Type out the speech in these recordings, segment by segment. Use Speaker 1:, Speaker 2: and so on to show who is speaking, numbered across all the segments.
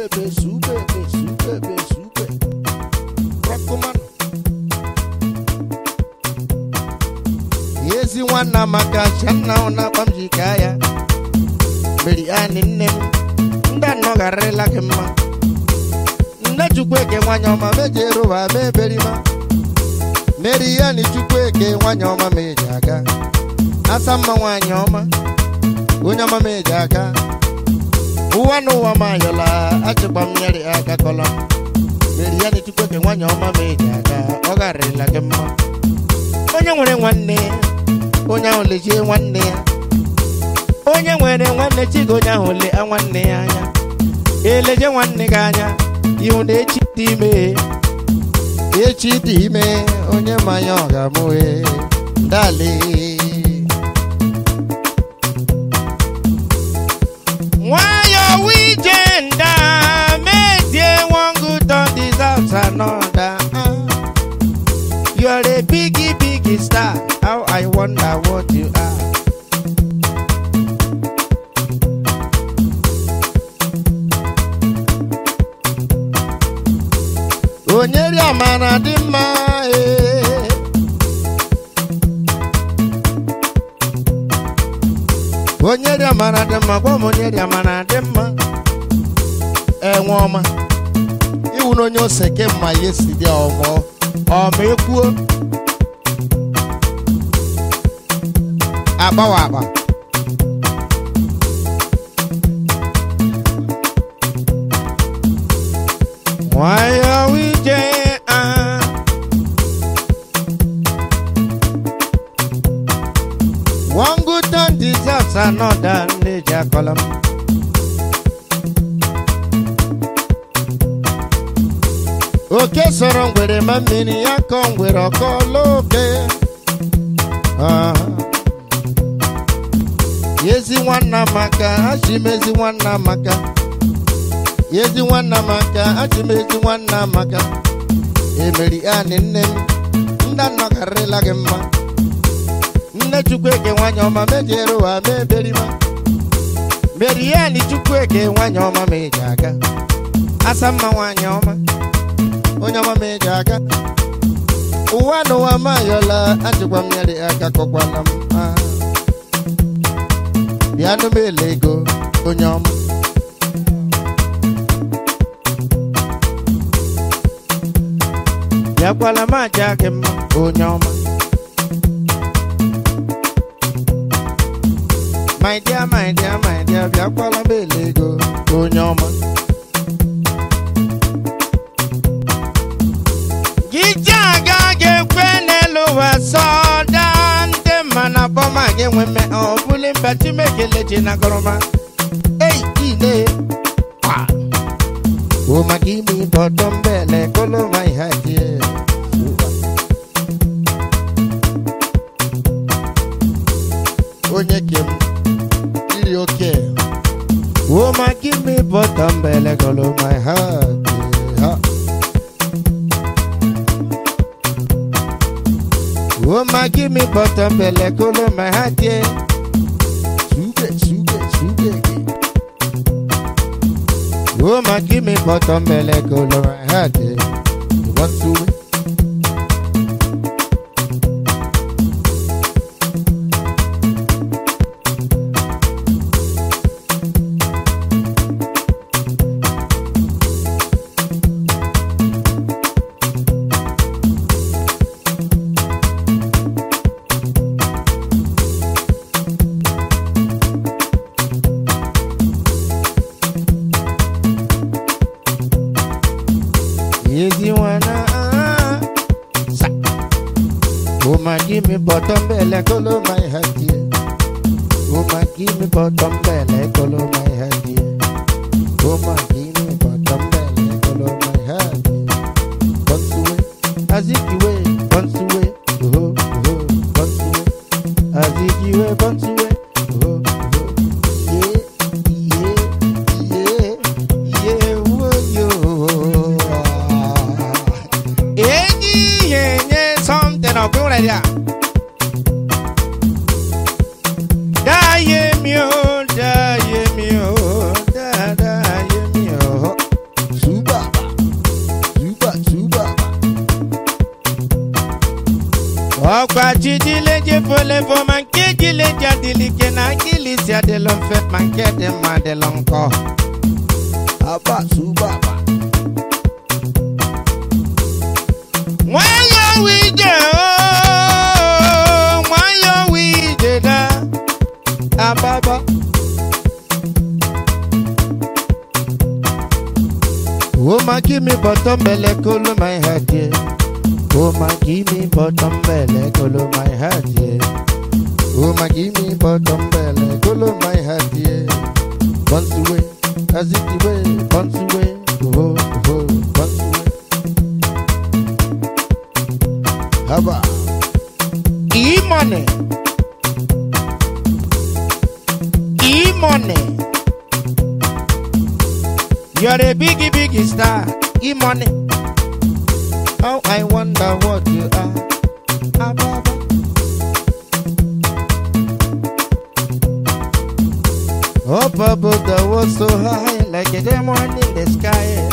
Speaker 1: Rockman. Yezi wana makashana ona pamjikaya. Beri aninem. Nda nogare la kema. Nda chukweke wanyoma mejeruwa meberima. Meriani chukweke wanyoma mejaga. Asama wanyoma. Unyama mejaga. Uwanu wa mayola achukwa mnyeri akakola. Meriani chukweke wanyoma mejaga. Ogare la kema. Onya mwere wanne. Onya oleje wanne. Onya mwere wanne chigo nya ole a wanne anya. Eleje wanne ganya. Yunde chitime. Echitime. Onye mayoga mwe. Dale. Why are we gender? Medie one good on deserves another. You are a biggie star. How I wonder what you are. Onyeri amana dima. Onyeri amana dema, kwa onyeri amana dema. Woma. Iwu no nyo seke ma yesi dia omo. Omekuo. Aba. Why are we there? One good turn deserves another nature column. Okay, so wrong with a man, I come with a call, okay. Yes, you want Namaka, she makes you one Namaka. Yes, you want Namaka, she makes you one Namaka. Emily Ann in them, Nanakarela Gemma. Nachukweke wanyoma mejeruwa meberima. Meriani chukweke wanyoma mejaga. Asama wanyoma. Onyoma mejaga. Uwano wa mayola achukwa mnyari akakokwanam. Biano melego onyoma. Yakwala majake onyoma. My dear, Biakwala belego onyoma. Gijaga ge kwenelo wa soda nde mana boma ge weme o buli mbati mekele jina goroma. Hey ine ah. O magimi bottom bele kolo my hatie. Onye kem okay. Woman, give me bottom belly, color my heart. Woman, give me bottom belly, color my heart. Sugar. Woman, give me bottom belly, color my heart. You want to? Give me bottom belly, color my heart. Woman, give me bottom belly, color my heart. Woman, give me bottom belly, color my heart. Bounce away, as if you way, bounce away, bounce away, as if you way, bounce away, yeah, something I'll go like that. Kwachidile je fole fo manke jile jadili ke na kilisia de l'on fait manke de ma de l'onko. Aba subaba. Mwayo wije oh, mwayo wije da. Ababa. Woman give me bottom belly cool my head yeah. Woman give me bottom belly cool my head yeah. Woman give me bottom belly cool my head yeah. Once away, as it away, once away, oh oh, once away. Haba, e-money, e-money. You're a biggie star, e-money. How I wonder what you are, Ababa. Up above the world so high, like a diamond in the sky.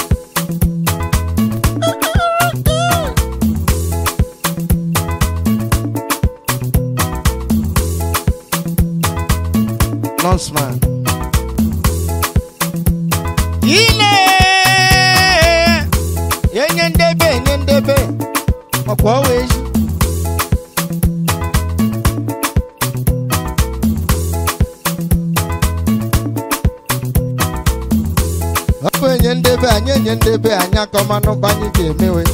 Speaker 1: Nonsman. Ile nyendebe okwa weji opo nyendebe anya komano banyi jemewe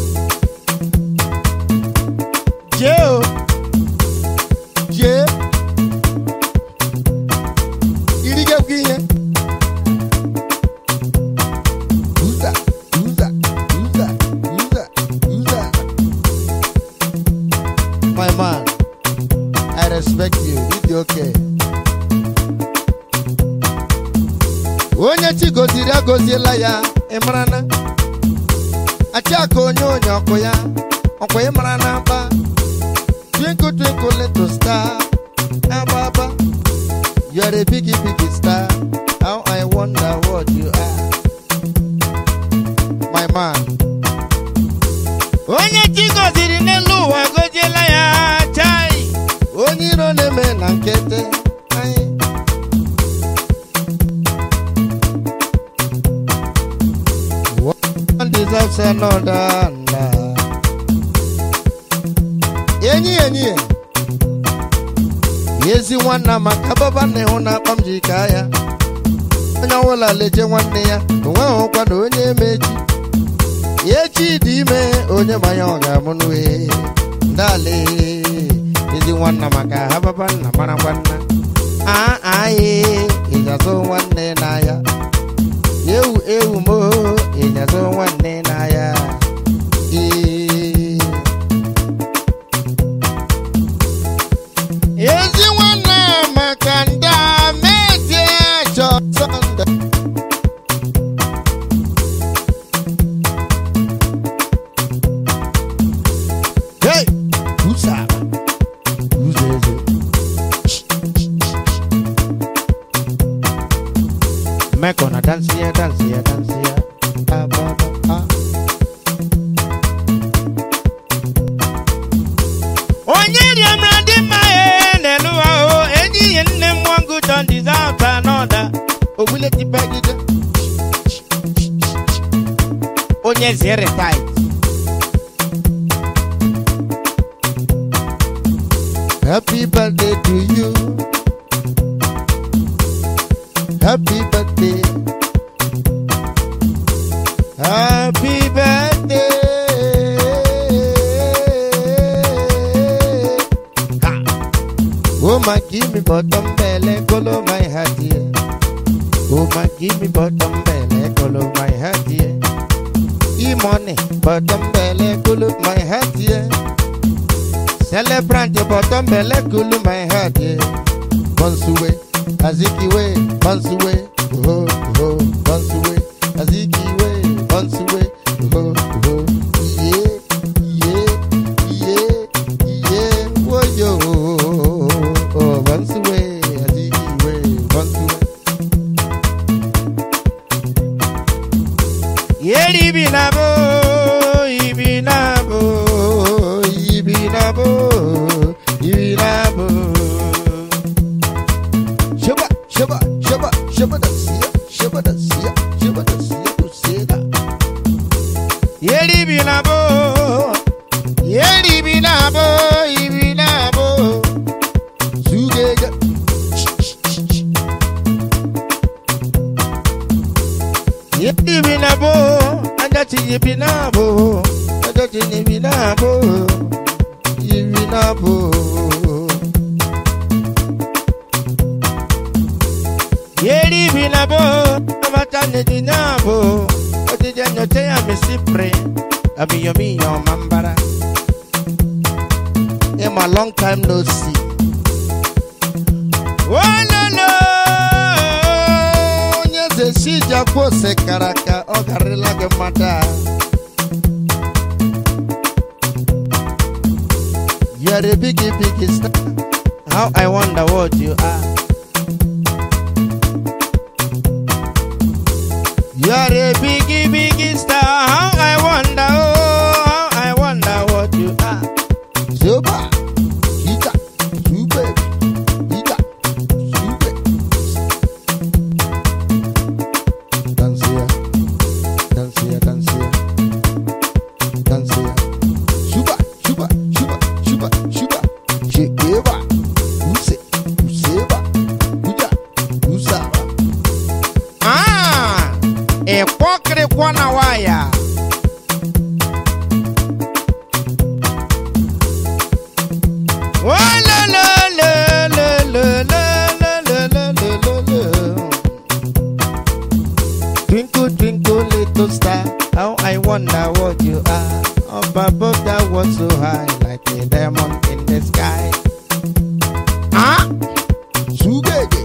Speaker 1: je irige kwiye my man, I respect you. It's okay. Onye chi goziri agozila ya, imrana. Achako onyo okoya, okoye imrana ba. Twinkle twinkle little star, Ababa. You're a biggie star. How I wonder what you are, my man. Onye chi goziri nelu agozila ya, chai. Onyiro neme na nkete, ai. One deserves another. Yenye. Yezi wana makababa ne hona pamjikaya. Onya wala leje wanne ya, onwe okwa na onye meji. Yechi dime onye mayonga munwe ndale izi wana maka hababa na mana wana ijazo wanne na ya eu mo ijazo wanne na ya yezi wana maka nda meje chosonda. Hey, who's that? Who's this? Mekona dance here. Onye amradi mae neluwa o enyi yenne mwangu don't deserve another. Obule tipagide. Onye zere tight. Happy birthday to you. Happy birthday. Happy birthday. Oh my, give me bottom belly, color my heart here. Oh my, give me bottom belly, color my heart here. E-money, bottom belly, color my heart here. Celebrant your bottom belly, cool my heart, yeah. Once away, Aziki way, once away, oh, once away, Aziki way, once away, oh, yeah, oh yo, oh, once away, Aziki way, once away. Yeah, ibinabo. Yipi binabo, anjachi yibinabo, anjachi yibinabo, yibinabo. Yeri binabo, amatane dinabo, otijanyo te amisipre, abiyo miyo mambara. In my long time no see. Oh no no. Nyeze shija pose karaka ogarila ge mata. You're a biggie star. How I wonder what you are. You're a biggie star. How I wonder, oh, how I wonder what you are. Super. Twinkle, twinkle, little star, how I wonder what you are. Up above that was so high, like a diamond in the sky. Ah, Sugege.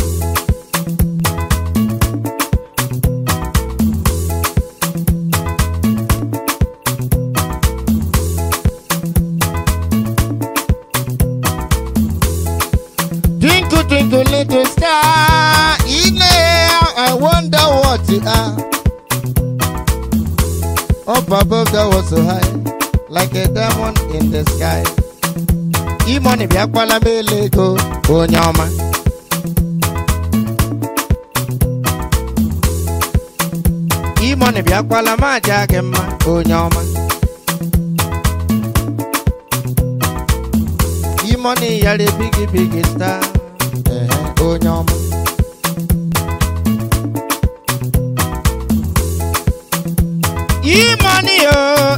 Speaker 1: Twinkle, twinkle, little star, in there, I wonder what you are. Up above that was so high, like a diamond in the sky. Imoni biakwala melego, onyama. Imoni biakwala majagema, onyama. Imoni yale biggie star, onyama. Imani yo,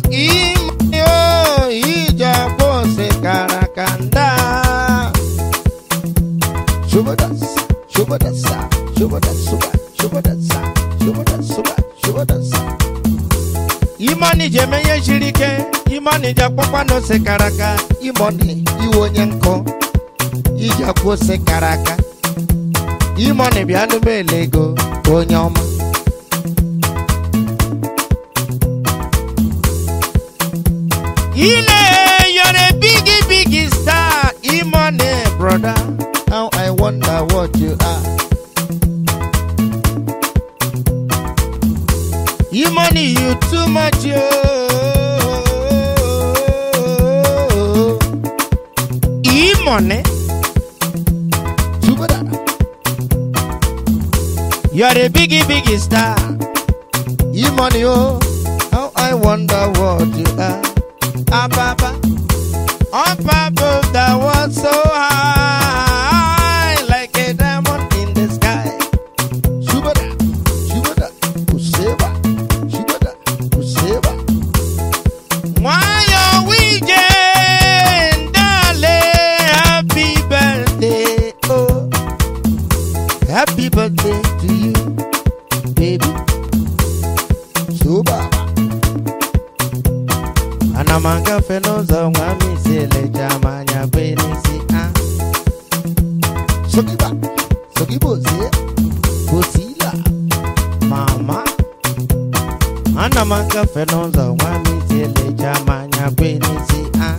Speaker 1: ija pose karakanda. Shubadas, shubadasa, shubadasuba, shubadasa, shubadasuba, shubadasa. Imani jemeye shirike, imani jakpokwa no se karaka. Imani iwonyenko, ija pose karaka. Imani bianu belego, onyoma. Ile, you're a biggie star, Imani, brother. How I wonder what you are. Imani, you too much, yo. Imani, you're a biggie star, Imani, oh. How I wonder what you are. Ababa, up above that was so high, like a diamond in the sky. Shubada, shubada, useba, shubada, useba. Why are we darling? Happy birthday, oh, happy birthday to you, baby. Shubaba. Anamanga fenoza ngami sele jamanya benisi ah. Sokiba, sokiboze, bosila, mama. Anamanga fenoza ngami sele jamanya benisi ah.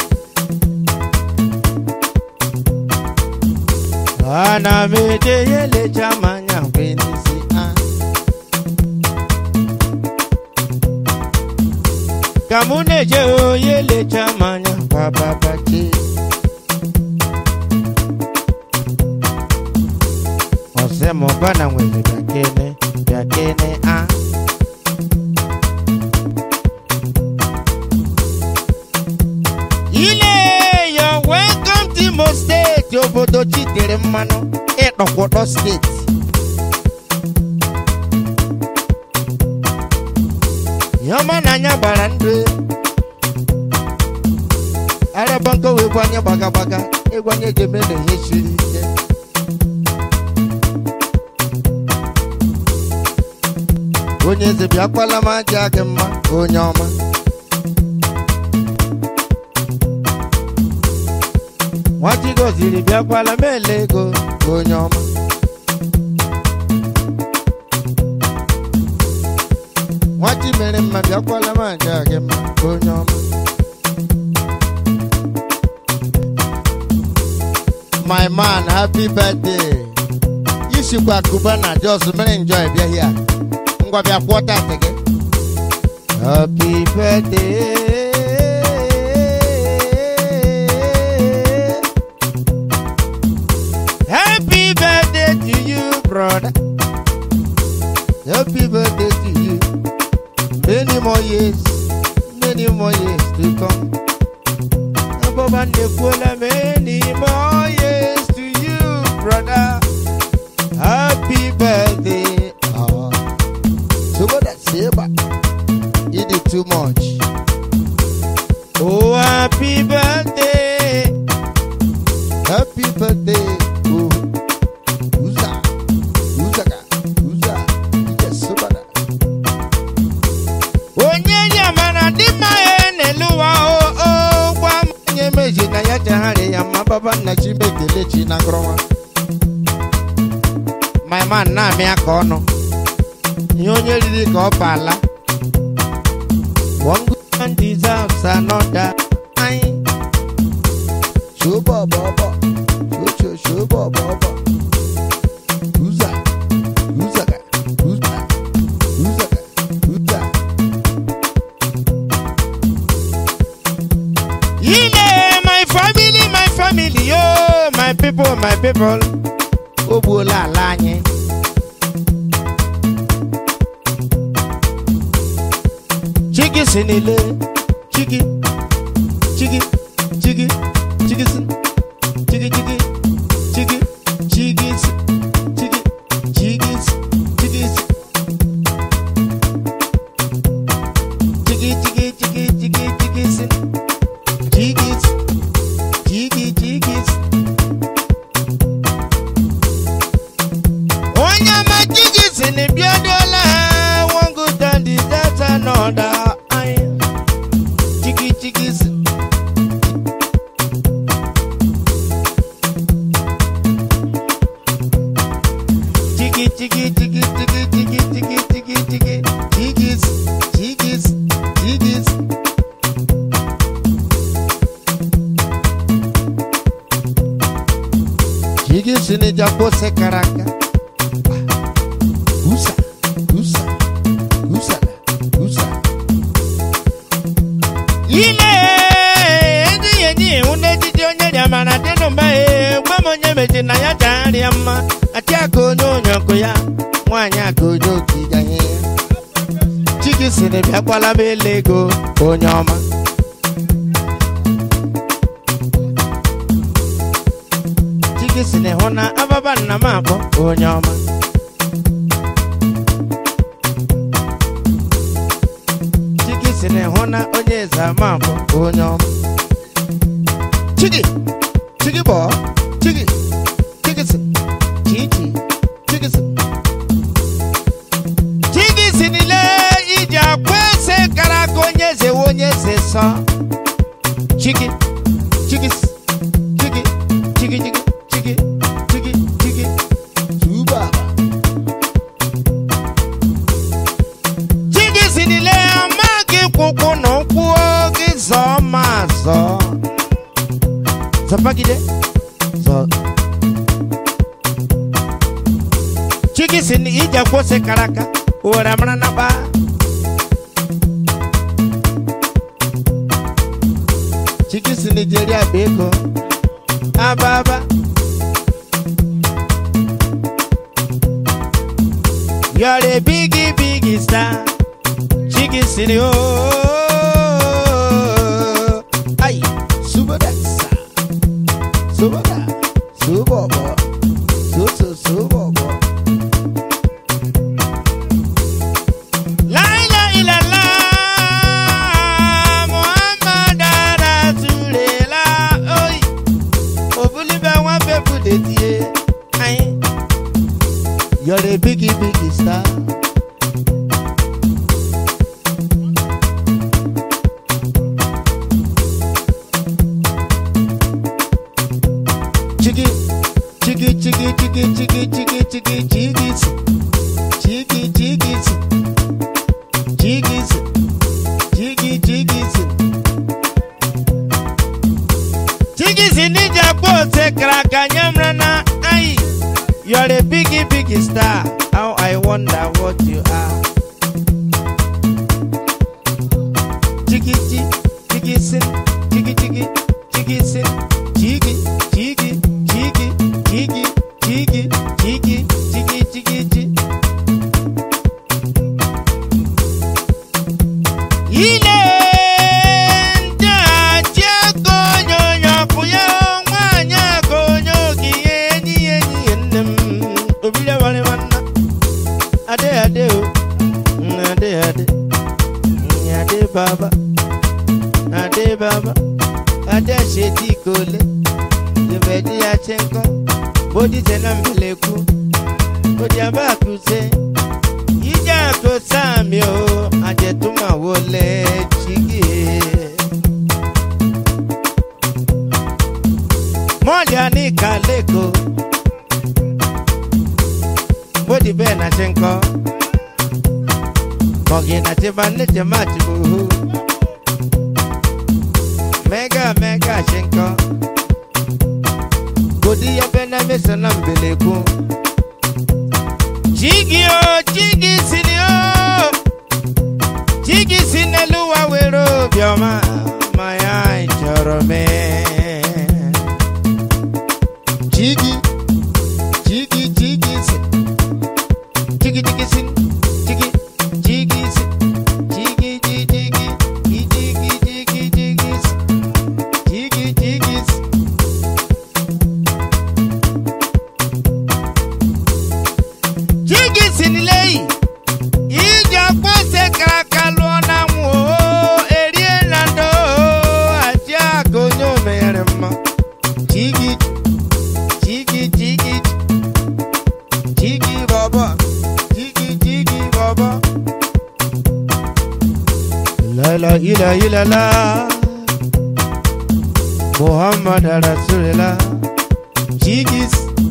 Speaker 1: Anamete yele jamanya benisi ah. Kamune je oyele chamanya baba bachi. Ose mobana mweze byakene ah. Ile yo welcome to Imo State obodo chitere mmano Ekpokwoto State. Yoma nanya barande. Arabanko we kwanya baga baga. E kwanya gemele yeshiri. Onye ze biakwala ma jage mma onye ọma. Nwachi goziri biakwala mele ego onye ọma. Nwachi mere mma biakwala ma jage mma onye ọma. My man, happy birthday. Ishikwa Cubana just enjoy bia here. Ngwabia quarter again. Happy birthday. Happy birthday to you, brother. Happy birthday to you. Many more years to come. Many more years to you, brother. Happy birthday. So what that say about you did too much. Oh, happy birthday. Happy birthday. Oh, who's that? Yes, so bad. Oh, yeah, man, I did my Nelua. Oh, one image in a yatahari, and my baba Nachibe Kilichi Nagroa. My man, na me a corner. You only go pala. One good man deserves another. Shuba baba, shuba baba. Who's that? Yeah, my family, oh, my people. Oh, bula lanye. Chigi sinile, chigi sin, chigi sin, chigi Onyama chigi sin biadola, one good and that's another. Jigis ni japo se karaka. Usa. Ile eni unejiji onye jamana tenu mbae kwa monye meji na ya jari amma ati akono nyoko ya mwanya akono kijaye Jigis ni biakwala belego onye ọma. Sine hona ababa na mako onyoma. Chigi sine hona onyeza mako onyoma. Chigi bo, chigi sin, chigi sin. Chigi sinile ija kwese karako nyeze wonyeze sa. Chigi. Tuba. Chigi sinile amagi kuku no kuogi zo mazo. Zapagide. Zo. Chigi sini ija kwose karaka. Ora mrana ba. Chigi sini jeria beko. Ababa. You're a biggie star. Chigi sini oh. Ay, subadasa. Subada. Subobo. La la la la. ninja pose kraka nyamrana ai. You are a big star. How I wonder what you are. Jiggy sin, jiggy sin, jiggy sin, jiggy. Baba, Ade Sheti Kole, the Vedia Chenko, Bodi Tenambeleku, Bodiabaku say, Ijako Samio, Ajetuma Wole, Chigi Moliani Kaleko, Bodi Bena Chenko, Mogina Tibanete Matu. Mega Shenko Bodi ya bena mesa na mbeleku Jigi sinelu wa wero bioma Maya ichorome Jigi sin La Muhammad Rasulullah Jigis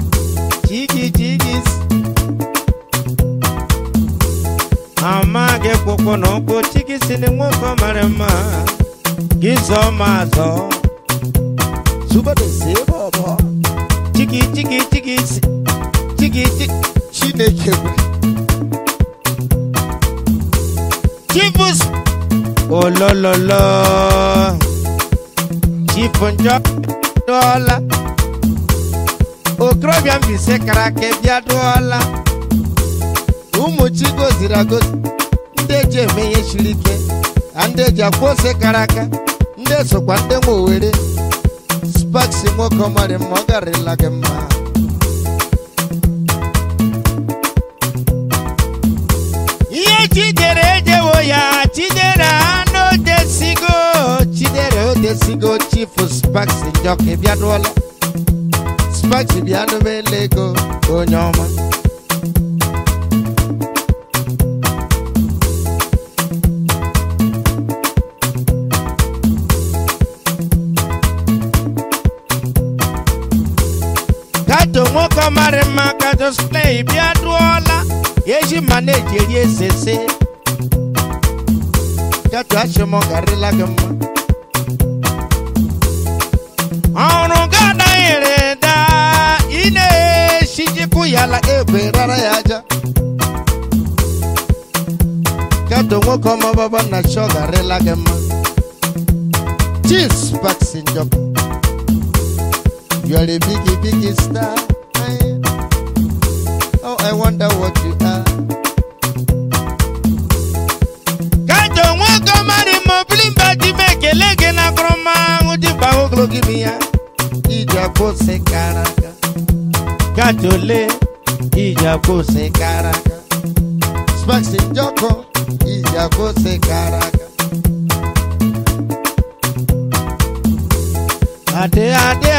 Speaker 1: Amage Pokono Ko Jigis ni mwoko marema Gizo mazo Suba de sebo bo Jigis Chineke Chibus Oh lo lo lo Chifonjo dola O krobia mbise karake bia dola Umu chigo zirago Ndeje meye shirike Andeja kwose karaka Ndeso kwa ndemo were Spaxi mwoko mare mwagare lage maa Iye chidere jewo ya chidera Desigo chifu Spaxi njoke biadola Spaxi biado belego onyoma Kato mwoko marema kato splay biadola Yeji manage ye sese Kato ashimo garila gama Aunugada ireda ine shijiku yala ebe rara yaja Kato mwoko mababa na shoga rela gema Cheese Spaxi njoko You are a big star Oh I wonder what you are Kato mwoko mari moblimba dimeke lege na kroma Baho give me ya Ija pose karaka Katole Ija pose karaka Spaxi njoko Ija pose karaka Ade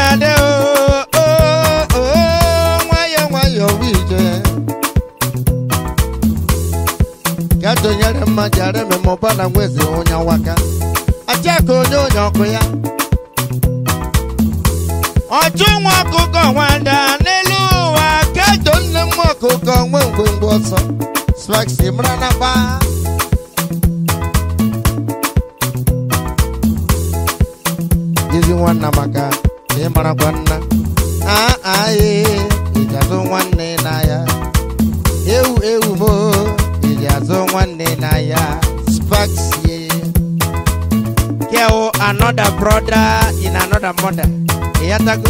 Speaker 1: oh Mwayo wije Kato nyare majare me mobala mwezi onya waka Achako nyoko ya Ojúwọn kúkọ̀ wàdà nílùú wa ká mwako kwa mwengu oso Swaxi mrana ba Ezi nwanna maka Imara kwanna Ijazo nwanne na ya Ewu mo Ijazo nwanne na ya Swaxi Keo another brother in another mother Iyatago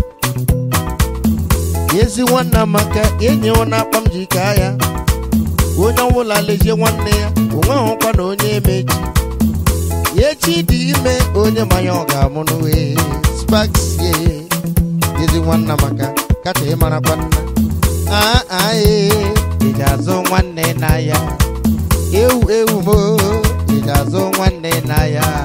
Speaker 1: Yezi nwanna maka Enye wana pamjika ya Onye wula leje nwanne ya Onwe hokwa na onye meji Yechi di ime onye maya oga munuwe Sparks ye Yezi nwanna maka Kata imara kwanna Ijazo nwanne na ya Ewu mo Ijazo nwanne na ya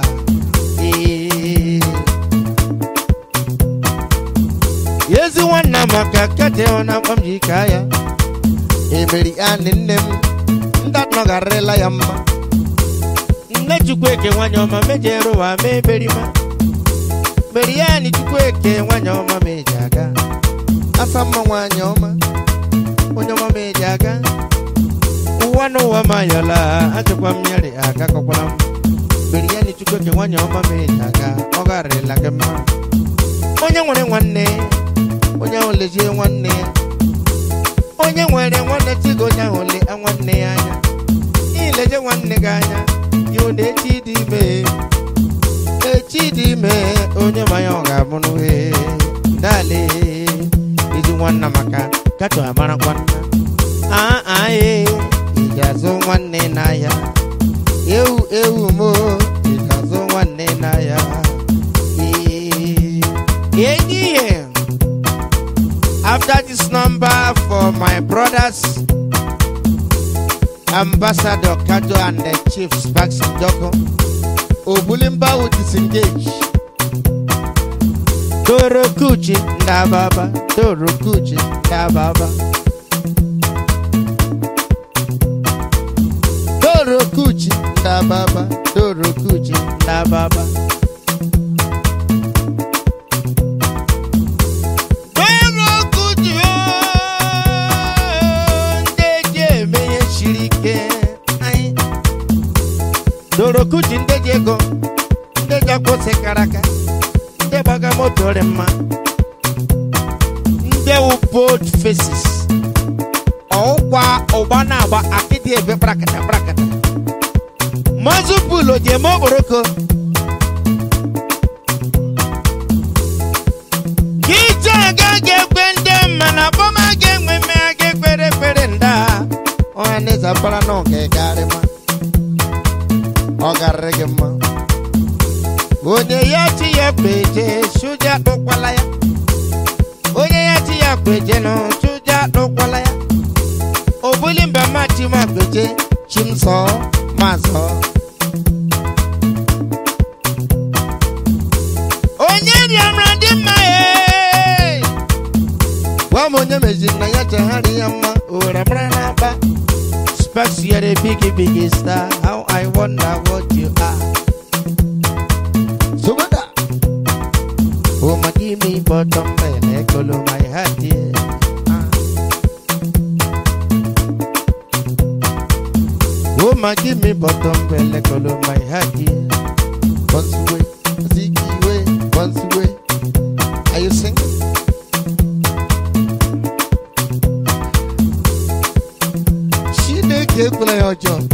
Speaker 1: Yezi nwanna maka Kata ona pamjika ya Emeri aninem Ndat no garela ya mma Nne chukweke wanyoma mejero wa meberima Meriani chukweke wanyoma mejaga Asama wanyoma Wanyoma mejaga Uwano wa mayala Achukwa mnyari aka kokolam Meriani chukweke wanyoma mejaga Ogarela kema Onye nwere nwanne Onye oleje nwanne Onye nwere nwanne tigo nya ole nwanne ya anya Ileje nwanne ga anya Yode chidime onye maya oga munuwe Dale Izi nwanna maka Kato amara kwanna Ijazo nwanne na ya Ewu mo Ijazo nwanne na ya Yenye After this number for my brothers Ambassador Kato and the Chief Sparks Doko Obulimba will disengage Doro Kuchi na baba Doro Kuchi na baba Doro Kuchi na baba Doro Kuchi na baba Doro Kuchi ndejego Ndeja kose karaka Nde baga motore ma Nde bold faces Owa obana aba akiti ebe brakata Mazu pulo jemo boroko Gita gage gwende mana boma gengwe me age kwere nda Oaneza para no ke garema Ogarregema Onye yachi ya peje Shuja dokwala ya Onye yachi ya peje no Shuja dokwala ya Obulimba machi ma peje Chimso maso Onye riamrandi mae Wamonye mejina ya chahari yama Uramrana ba Sparks, you're a big star. How I wonder what you are. So what? Oh, my give me bottom belly, color my heart, yeah. Oh, my give me bottom belly, color my heart, yeah. Once away, Ziggy way, once away. Are you singing? Play your job.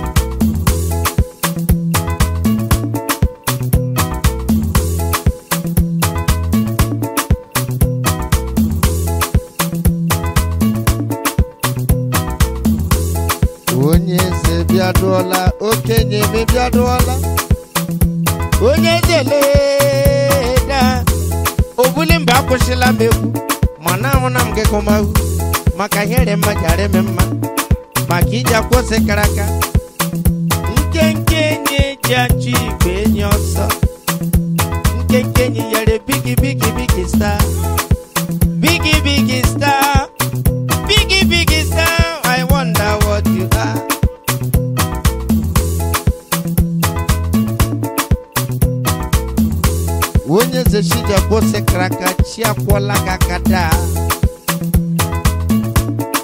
Speaker 1: Onye se biadola, okenye me biadola. Onye zeleda, obulimba kushila meku. Mana wana mgekoma, makanyere majare memma. Makija kose karaka Nkenkenye jachi benyoso Nkenkenye yare biggie star Biggie star Biggie star I wonder what you are Wonye zeshija kose karaka Chia kwa laka kada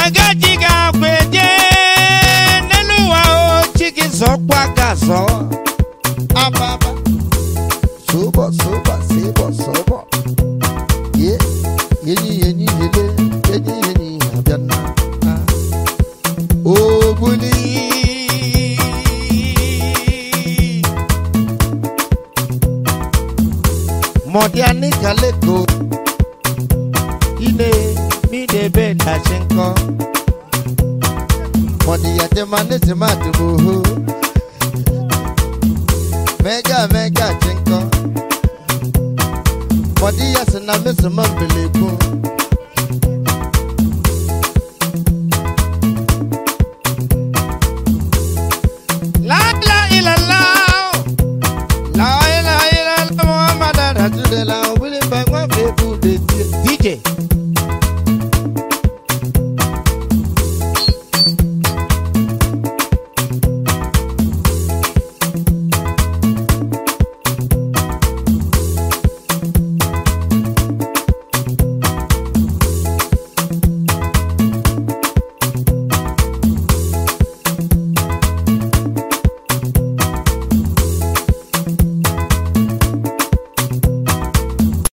Speaker 1: Magajiga kweje neluwa o chiki sokwa kaso ababa sobo ye yeni abiana o buli modiani kaleko ine mi debe tashinko modi ya temane sematubu mega chinko modi ya sena mesema belebu